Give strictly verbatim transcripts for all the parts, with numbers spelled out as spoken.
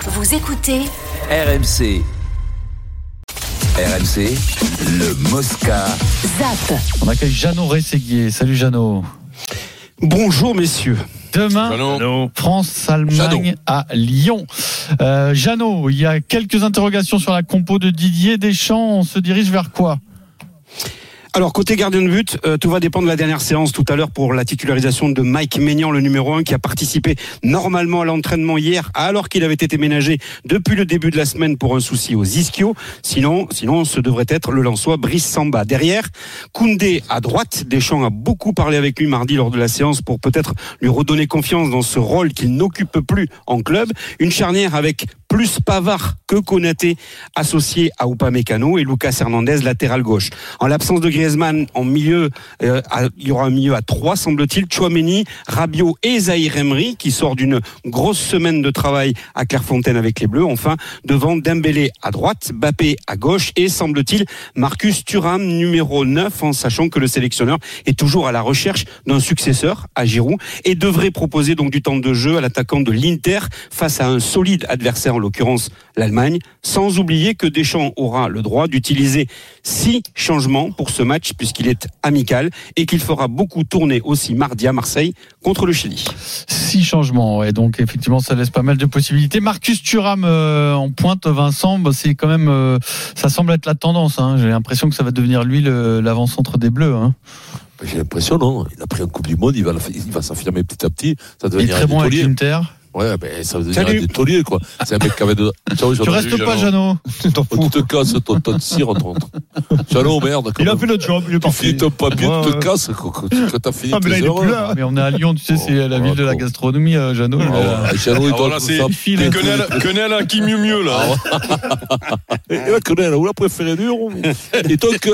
Vous écoutez R M C. R M C, le Mosca. Zap. On accueille Jeannot Rességuier. Salut Jeannot. Bonjour messieurs. Demain, Jeannot. France-Allemagne Jeannot. à Lyon. Euh, Jeannot, il y a quelques interrogations sur la compo de Didier Deschamps. On se dirige vers quoi ? Alors côté gardien de but, euh, tout va dépendre de la dernière séance tout à l'heure pour la titularisation de Mike Maignan, le numéro un, qui a participé normalement à l'entraînement hier, alors qu'il avait été ménagé depuis le début de la semaine pour un souci aux ischios. Sinon, sinon, ce devrait être le Lensois Brice Samba. Derrière, Koundé à droite. Deschamps a beaucoup parlé avec lui mardi lors de la séance pour peut-être lui redonner confiance dans ce rôle qu'il n'occupe plus en club. Une charnière avec plus Pavard que Konaté, associé à Upamecano, et Lucas Hernandez, latéral gauche. En l'absence de Griezmann, en milieu, euh, à, il y aura un milieu à trois, semble-t-il. Tchouaméni, Rabiot et Zahir Emery, qui sort d'une grosse semaine de travail à Clairefontaine avec les Bleus. Enfin, devant Dembélé à droite, Mbappé à gauche, et semble-t-il, Marcus Thuram, numéro neuf, en sachant que le sélectionneur est toujours à la recherche d'un successeur à Giroud, et devrait proposer donc du temps de jeu à l'attaquant de l'Inter face à un solide adversaire, en l'occurrence l'Allemagne, sans oublier que Deschamps aura le droit d'utiliser six changements pour ce match puisqu'il est amical et qu'il fera beaucoup tourner aussi mardi à Marseille contre le Chili. Six changements, ouais, donc effectivement ça laisse pas mal de possibilités. Marcus Thuram euh, en pointe, Vincent, bah, c'est quand même, euh, ça semble être la tendance, hein. J'ai l'impression que ça va devenir lui le, l'avant-centre des Bleus, hein. J'ai l'impression, non. Il a pris un Coupe du Monde, il va, il va s'affirmer petit à petit. Ça il est très bon avec l'Inter. Ouais, ben ça va devenir un taulier, quoi. C'est un mec qui avait de. Ciao, tu restes pas, Jeannot. Tu te casses ton ton de cire, on te rentre. Jeannot, merde. Il a fait le job, il est parti. Tu ton papier, ouais, tu te ouais. casses, quand t'as fini Ah, mais là, tes il est heures. plus là. Mais on est à Lyon, tu sais, c'est la ville de la gastronomie, Jeannot. Ah, Jeannot, il doit là, c'est file. Quenelle à qui mieux mieux, là. Et là, Quenelle, où la préférée dur. Et donc,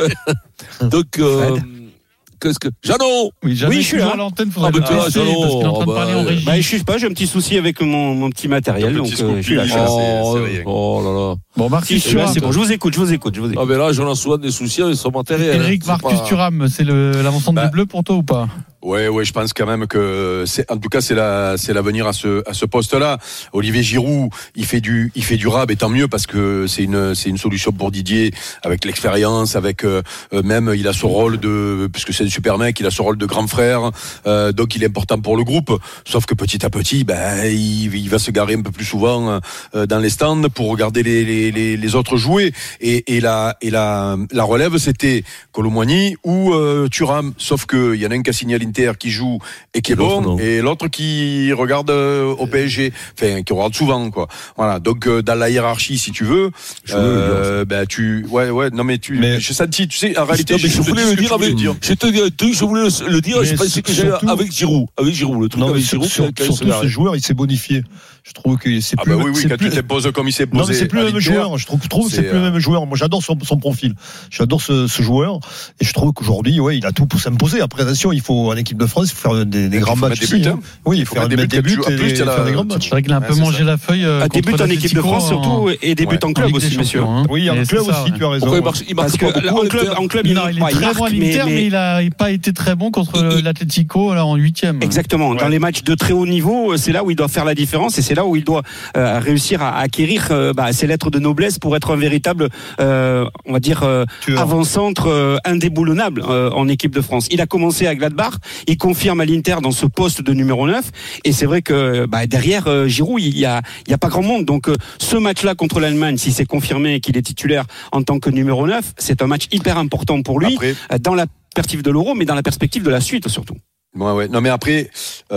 donc, qu'est-ce que. Jeannot! Oui, Jeannot, oui, je suis là. à l'antenne, faudrait ah, le bah, tester, Jeannot, parce qu'il est en train de parler bah, en régie. Bah, je sais pas, j'ai un petit souci avec mon, mon petit matériel, Un donc petit euh, je suis là. scooping, Je suis là. Oh, c'est rien. oh là là. Bon, Marcus Si, je suis là, Thuram. c'est bon, je vous écoute, je vous écoute, je vous écoute. Ah, mais là, j'en ai souvent des soucis avec son matériel. Eric, C'est Marcus pas- Thuram, c'est le, l'avant-centre Bah. des Bleus pour toi ou pas? Ouais, ouais, je pense quand même que c'est, en tout cas, c'est la, c'est l'avenir à ce, à ce poste-là. Olivier Giroud, il fait du, il fait du rab, et tant mieux parce que c'est une, c'est une solution pour Didier, avec l'expérience, avec euh, même, il a ce rôle de, puisque c'est un super mec, il a ce rôle de grand frère, euh, donc il est important pour le groupe. Sauf que petit à petit, ben, il, il va se garer un peu plus souvent euh, dans les stands pour regarder les, les, les, les autres jouer. Et, et la, et la, la relève, c'était Colomboigny ou euh, Thuram. Sauf que il y en a un qui a signé à l'Inter, qui joue et qui est L'autre, bon, non. et l'autre qui regarde euh, au P S G, enfin qui regarde souvent, quoi. Voilà, donc euh, dans la hiérarchie, si tu veux, Je veux le euh, ben tu, ouais, ouais, non mais tu, Mais- j'ai senti, tu sais, en réalité, Non, mais je te voulais dis le ce que dire tu voulais avec. dire. Je te dis un truc, je voulais le, le dire, Mais je pensais que surtout- j'ai avec Giroud. Avec Giroud, le truc Non, mais avec sur- Giroud, sur- quand il se surtout garde. ce joueur, il s'est bonifié. Je trouve que c'est Ah plus. bah oui, oui, c'est quand plus- tu t'imposes comme il s'est posé. Non, mais c'est plus à le même l'Inter, joueur. Je trouve, je trouve que c'est c'est, plus le euh, même joueur. Moi, j'adore son, son profil. J'adore ce, ce joueur. Et je trouve qu'aujourd'hui, ouais, il a tout pour s'imposer. Après, attention, il faut, en équipe de France, il faut faire des, des Il grands faut matchs mettre des aussi. buts, hein. Oui, il faut mettre faire des mettre buts, des buts en plus, et il y a la- faire des grands matchs. C'est vrai qu'il a un peu Ouais, c'est mangé ça. la feuille. euh, À contre début en équipe de l'Atlético France surtout, et début ouais, en club Ligue aussi, des messieurs. Champions, hein. Oui, en Et club c'est ça, aussi, ouais. tu as raison. Pourquoi il marche, il marque Parce pas que beaucoup en à club, l'Inter. en club, il, Non, il est bah, très marque, bon à mais- l'Inter, mais, mais- il a pas été très bon contre Il- l'Atlético là en huitième. Exactement. Dans les matchs de très haut niveau, c'est là où il doit faire la différence et c'est là où il doit euh, réussir à acquérir euh, bah, ses lettres de noblesse pour être un véritable, euh, on va dire, euh, Tueur. avant-centre euh, indéboulonnable euh, en équipe de France. Il a commencé à Gladbach, il confirme à l'Inter dans ce poste de numéro neuf et c'est vrai que bah, derrière euh, Giroud, il y a, il y a pas grand monde. Donc euh, ce match-là contre l'Allemagne, si c'est confirmé qu'il est titulaire en tant que numéro neuf, c'est un match hyper important pour lui Après, euh, dans la perspective de l'Euro, mais dans la perspective de la suite surtout. Ouais, ouais. Non, mais après,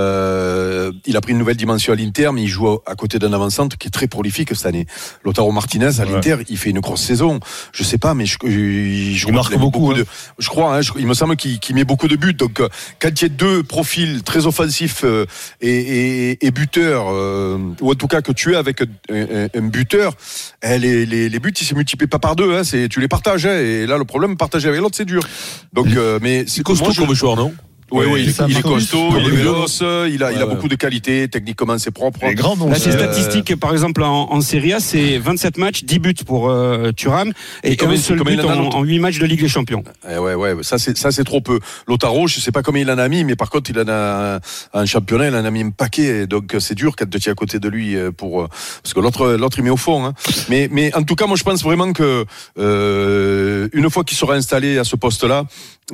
euh, il a pris une nouvelle dimension à l'Inter, mais il joue à, à côté d'un avant-centre qui est très prolifique cette année. Lautaro Martinez à l'Inter, il fait une grosse saison. Je sais pas, mais je, je, je Il marque qu'il a mis beaucoup, hein. de. Je crois, hein, je- il me semble qu'il, qu'il met beaucoup de buts. Donc, euh, quand il y a deux profils très offensifs euh, et, et, et buteurs, euh, ou en tout cas que tu es avec un, un, un buteur, eh, les, les, les buts ils se multiplient pas par deux. Hein, c'est, tu les partages. Hein, et là, le problème, partager avec l'autre, c'est dur. Donc, euh, mais C'est costaud moi, je- comme joueur, non? Oui, oui, il, ça, il est Marcus, costaud, comme il est le véloce, il a, Ouais, il a ouais. beaucoup de qualités, techniquement c'est propre. Les grands noms. Là, ses Euh, statistiques, par exemple, en, en Serie A, c'est vingt-sept matchs, dix buts pour euh, Thuram et, Et combien- un seul combien but il en a, en, l'autre en huit matchs de Ligue des Champions. Eh ouais, ouais, ça c'est, ça c'est trop peu. Lautaro, je sais pas combien il en a mis, mais par contre, il en a un, un championnat, il en a mis un paquet, donc c'est dur quand tu es à côté de lui pour, parce que l'autre, l'autre il met au fond, hein. Mais, mais en tout cas, moi je pense vraiment que, euh, une fois qu'il sera installé à ce poste-là,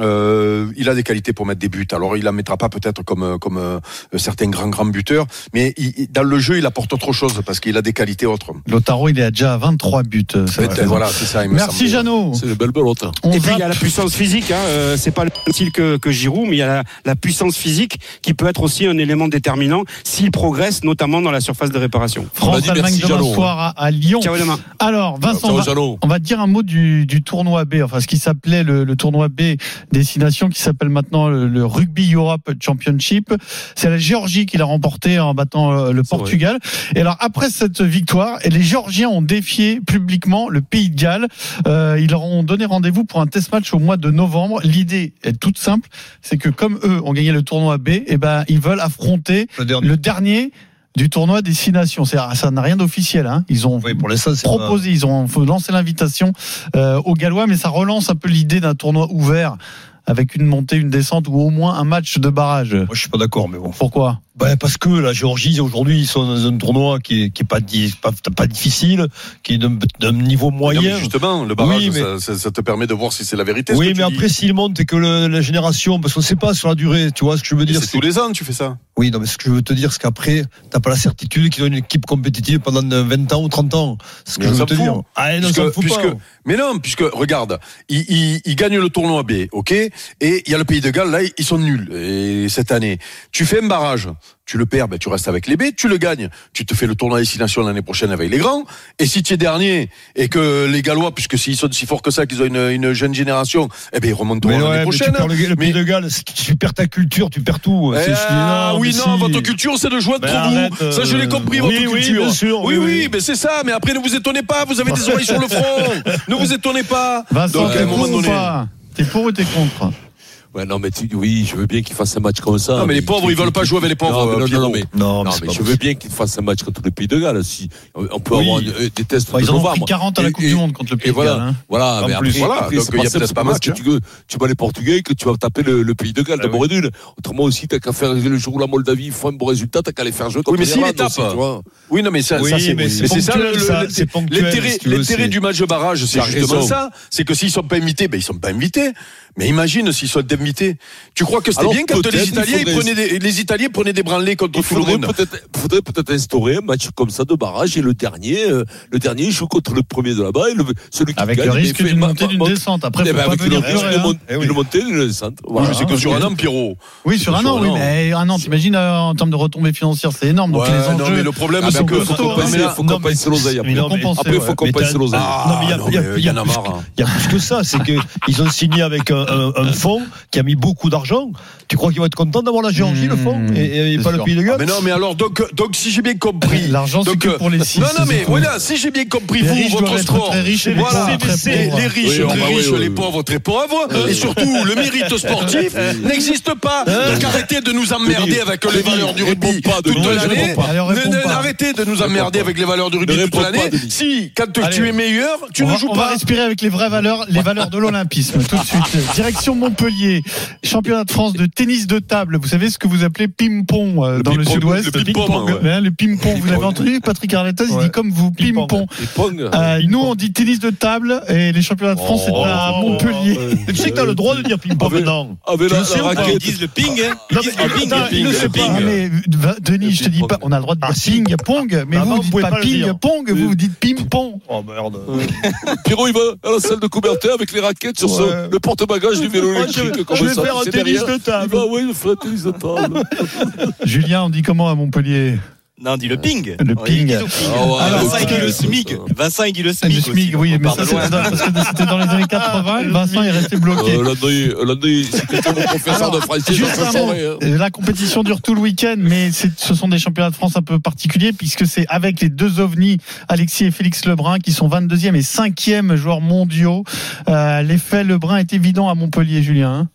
euh, il a des qualités pour mettre des buts. Alors, il en mettra pas peut-être comme, comme euh, certains grands, grands buteurs, mais il, dans le jeu, il apporte autre chose parce qu'il a des qualités autres. Lautaro, il est déjà à vingt-trois buts. ça va. Peut-être, voilà, c'est ça, il me Merci semble. Jeannot. C'est une belle belote. On Et puis il y a zappe. la puissance physique, hein, euh, c'est pas le même style que, que Giroud, mais il y a la, la puissance physique qui peut être aussi un élément déterminant s'il progresse, notamment dans la surface de réparation. On a dit France-Allemagne merci, demain Jeannot. soir à, à Lyon. Ciao demain. Alors, Vincent, Ciao, on va, Jeannot. on va dire un mot du, du tournoi B, enfin ce qui s'appelait le, le tournoi B Destination, qui s'appelle maintenant le, le Rugby Europe Championship. C'est la Géorgie qui l'a remporté en battant euh, le C'est Portugal. Et alors, après cette victoire, et les Géorgiens ont défié publiquement le Pays de Galles. Euh, ils leur ont donné rendez-vous pour un test match au mois de novembre. L'idée est toute simple, c'est que comme eux ont gagné le tournoi B, et ben ils veulent affronter Le dernier. le dernier du tournoi Destination. C'est, ça n'a rien d'officiel, hein. Ils ont Oui, pour l'instant, c'est proposé, ils ont lancé l'invitation euh, aux Gallois, mais ça relance un peu l'idée d'un tournoi ouvert avec une montée, une descente ou au moins un match de barrage. Moi, je suis pas d'accord, mais bon. Pourquoi ? Ben, parce que la Géorgie, aujourd'hui, ils sont dans un tournoi qui est, qui est pas, di- pas, pas difficile, qui est d'un, d'un niveau Non, moyen. mais justement, le barrage, Oui, mais- ça, ça, ça te permet de voir si c'est la vérité. ce Oui, que tu mais dis. après, s'ils montent et que le- la génération, parce qu'on sait pas sur la durée, tu vois ce que je veux Mais dire. c'est tous les ans, tu fais ça. Oui, non, mais ce que je veux te dire, c'est qu'après, t'as pas la certitude qu'ils ont une équipe compétitive pendant vingt ans ou trente ans. C'est ce que Mais je on veux te s'en dire. fout. Ah, non, Puisque- ça me fout puisque- pas. Mais non, puisque, regarde, ils, ils, ils gagnent le tournoi B, ok? Et il y a le Pays de Galles, là, ils sont nuls, et cette année. Tu fais un barrage. Tu le perds, ben tu restes avec les B, tu le gagnes. Tu te fais le tournoi Destination l'année prochaine avec les grands. Et si tu es dernier, et que les Gallois, puisque s'ils sont si forts que ça, qu'ils ont une, une jeune génération, eh ben ils remonteront Mais l'année ouais, mais prochaine. tu perds le, le Mais- Pays de Galles, c'est- tu perds ta culture, tu perds tout. Eh, C'est- c'est- ah, non, oui, mais non, si. votre culture, c'est de jouer entre Ben, vous. arrête, Ça, je l'ai compris, euh, votre oui, oui, culture. bien sûr, oui, oui, oui, oui. mais c'est ça. Mais après, ne vous étonnez pas, vous avez des oreilles sur le front. Ne vous étonnez pas. Vincent, Donc, à t'es un moment pour ou donné. pas ? T'es pour ou t'es contre ? Ouais, non, mais tu, oui, je veux bien qu'ils fassent un match comme ça. Non, mais les pauvres, ils veulent pas jouer avec les pauvres, Non, mais non, Pierrot. non, mais, Non, mais non, c'est mais pas je possible. veux bien qu'ils fassent un match contre le Pays de Galles. Si, on peut Oui. avoir euh, des tests Enfin, de ils en ont pris novembre. quarante à la Et- Coupe et- du Monde contre le Pays Et de Galles. voilà, hein. voilà, En mais plus, après, voilà, après donc c'est il y a pas peut-être simple pas parce match, que hein. tu, veux- tu vas les Portugais que tu vas taper le, le Pays de Galles Ah d'abord oui. et d'une. Autrement aussi, t'as qu'à faire le jour où la Moldavie font un bon résultat, t'as qu'à les faire jouer contre Oui, mais s'il l'Irlande les tape. aussi, tu vois. Oui, non, mais ça, Oui, ça c'est, mais c'est mais c'est ça, ponctuel, le- ça, le- c'est ponctuel, l'intérêt, si tu veux, l'intérêt c'est- du match de barrage, c'est T'as justement raison. ça. C'est que s'ils sont pas invités, ben, ils sont pas invités. Mais imagine s'ils sont invités. Tu crois que c'était Alors, bien quand peut-être, les il Italiens, ils faudrait- prenaient des, les Italiens prenaient des branlés contre Il tout le faudrait monde. peut-être, faudrait peut-être instaurer un match comme ça de barrage et le dernier, euh, le dernier joue contre le premier de là-bas et le, celui qui Avec gagne, le mais risque fait- d'une ma- montée, ma- d'une ma- descente. Après, Eh faut ben, pas avec le venir risque pleurer. d'une hein. mon- Eh oui. d'une montée, d'une descente. Oui, Voilà. mais c'est que sur un an, Pierrot. Oui, sur un Sur an, un oui, an. mais un an, t'imagines, euh, en termes de retombées financières, c'est énorme. Donc Ouais, les non, enjeux. mais le problème, Ah, c'est ben, que, après, faut faut compenser, mais là- faut non, compenser mais- l'oseille après. mais non, mais- compenser, Après, il ouais. faut compenser Mais t'as- l'oseille. Ah, Non, mais il y a- non, il y a- mais il y a y en a plus marre, que- hein. il y a plus que ça, c'est qu'ils ont signé avec un, un, un fonds qui a mis beaucoup d'argent. Tu crois qu'ils vont être contents d'avoir la Géorgie, Mmh, le fonds, et, et c'est pas sûr. le Pays de Ah, Galles? mais non, mais alors, donc, donc, si j'ai bien compris. L'argent, c'est donc, que pour les six. Non, non, mais c'est tout. voilà, si j'ai bien compris, Les vous, riches votre doivent être sport. très riches et les Voilà, pauvres très les, pauvres. les riches, Oui, très bah oui, riches, oui, les oui. pauvres, très pauvres. Et surtout, le mérite sportif n'existe pas. Donc, arrêtez de nous emmerder avec les valeurs du rugby réponds pas, toute Denis, l'année. réponds pas. Allez, on répond Ne- ne- pas. Arrêtez de nous emmerder avec les valeurs du rugby Ne toute réponds l'année. pas, Denis. Si, quand Allez. tu es meilleur, tu on ne va, joues on va pas. respirer avec les vraies valeurs, les valeurs de l'olympisme. Tout de suite. Direction Montpellier, championnat de France de tennis de table. Vous savez ce que vous appelez ping-pong euh, Le dans le ping-pong, sud-ouest. le ping-pong, ouais. Hein, le ping-pong. Vous l'avez entendu, Patrick Arletas, il Ouais. dit comme vous, Ping-pong. ping-pong. Les Pong. Euh, nous, on dit tennis de table et les championnats de France, Oh. c'est à Montpellier. Tu sais que t'as le droit de dire ping-pong Avec- maintenant. Avec Tu la, le sais la ou pas? raquette. Ils disent le ping, hein. Non, Ils disent mais le ping, attends, le il le ping, sait le pas. ping. Ah, mais va- Denis, je te dis pas, on a le droit de dire Ah, si. ping-pong, mais Bah vous, non, vous vous dites pouvez pas pas le dire. ping-pong, vous, vous dites ping-pong. Oh merde. Pierrot, il va à la salle de Coubertin avec les raquettes sur Ouais. son- le porte-bagages du vélo Moi, électrique. je- comme je vais ça, faire un c'est tennis derrière. de table. Il va, oui, je ferai un tennis de table. Julien, on dit comment à Montpellier? Non, on dit le ping. Le On dit ping. le ping. Ah ouais, Alors, Vincent, il dit euh, le SMIG. Vincent, il dit le SMIG. Le SMIG, aussi. oui, On mais part ça, de loin. c'était dans, parce que c'était dans les années quatre-vingts, Vincent est resté bloqué. Euh, Landry, Landry, si quelqu'un mon professeur de français, Juste j'en un fais mot. soirée, hein. Euh, La compétition dure tout le week-end, mais c'est- ce sont des championnats de France un peu particuliers puisque c'est avec les deux ovnis, Alexis et Félix Lebrun, qui sont vingt-deuxième et cinquième joueurs mondiaux. Euh, L'effet Lebrun est évident à Montpellier, Julien. hein.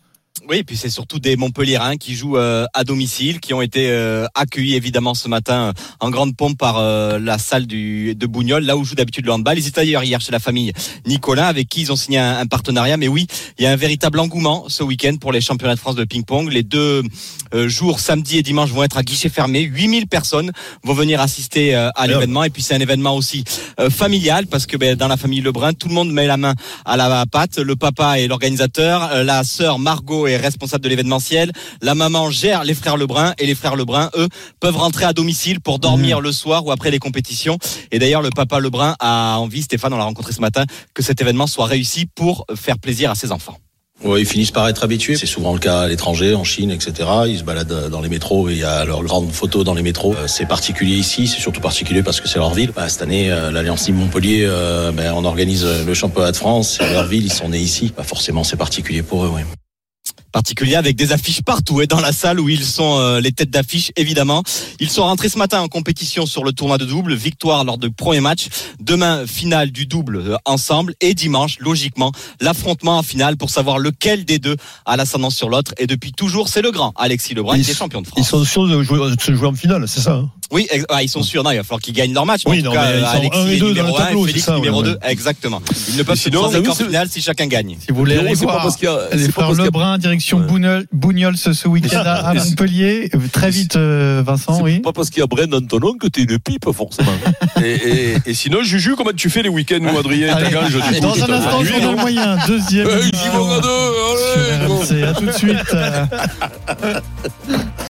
Oui, et puis c'est surtout des Montpelliérains qui jouent euh, à domicile, qui ont été euh, accueillis évidemment ce matin euh, en grande pompe par euh, la salle du, de Bougnolles, là où joue d'habitude le handball. Ils étaient d'ailleurs hier chez la famille Nicolas, avec qui ils ont signé un, un partenariat. Mais oui, il y a un véritable engouement ce week-end pour les championnats de France de ping-pong. Les deux euh, jours, samedi et dimanche, vont être à guichet fermé. huit mille personnes vont venir assister euh, à l'événement. Et puis c'est un événement aussi euh, familial, parce que ben, dans la famille Lebrun, tout le monde met la main à la pâte. Le papa est l'organisateur, euh, la sœur Margot est responsable de l'événementiel, la maman gère les frères Lebrun, et les frères Lebrun, eux, peuvent rentrer à domicile pour dormir mmh. le soir ou après les compétitions. Et d'ailleurs, le papa Lebrun a envie, Stéphane, on l'a rencontré ce matin, que cet événement soit réussi pour faire plaisir à ses enfants. Ouais, ils finissent par être habitués. C'est souvent le cas à l'étranger, en Chine, et cetera. Ils se baladent dans les métros et il y a leurs grandes photos dans les métros. Euh, c'est particulier ici, c'est surtout particulier parce que c'est leur ville. Bah, cette année, euh, l'Alliance Team Montpellier, euh, ben, on organise le championnat de France. C'est leur ville, ils sont nés ici. Bah, forcément, c'est particulier pour eux, oui. Particulier avec des affiches partout et dans la salle où ils sont euh, les têtes d'affiche évidemment. Ils sont rentrés ce matin en compétition sur le tournoi de double, victoire lors du premier match. Demain, finale du double euh, ensemble, et dimanche, logiquement, l'affrontement en finale pour savoir lequel des deux a l'ascendance sur l'autre. Et depuis toujours, c'est le grand Alexis Lebrun qui est champion de France. Ils sont sûrs de, jouer, de se jouer en finale, c'est ça hein? Oui, ex- ah, ils sont sûrs. Non, il va falloir qu'ils gagnent leur match. Oui, en tout non, cas, mais ils sont Alexis un et deux numéro dans le tableau, un, Félix c'est ça, numéro ouais, deux. ouais. Exactement. Ils ne peuvent se sinon, croiser oui, qu'en c'est- finale si chacun gagne. Si vous voulez Non, aller c'est pas voir parce qu'il y a- les c'est pas frères parce qu'il y a- Lebrun, direction Ouais. Bougnols, Bougnols ce, ce week-end à, à Montpellier. Très vite, euh, Vincent, C'est oui. pas parce qu'il y a Brendan Tonon que t'es une pipe, forcément. et, et, et sinon, Juju, comment tu fais les week-ends où Adrien Allez, t'engage du coup, dans tu un t'as instant, fait je nuit, donne non moyen. Deuxième. Eh, ils y vont à deux, allez, sur R M C. À tout de suite.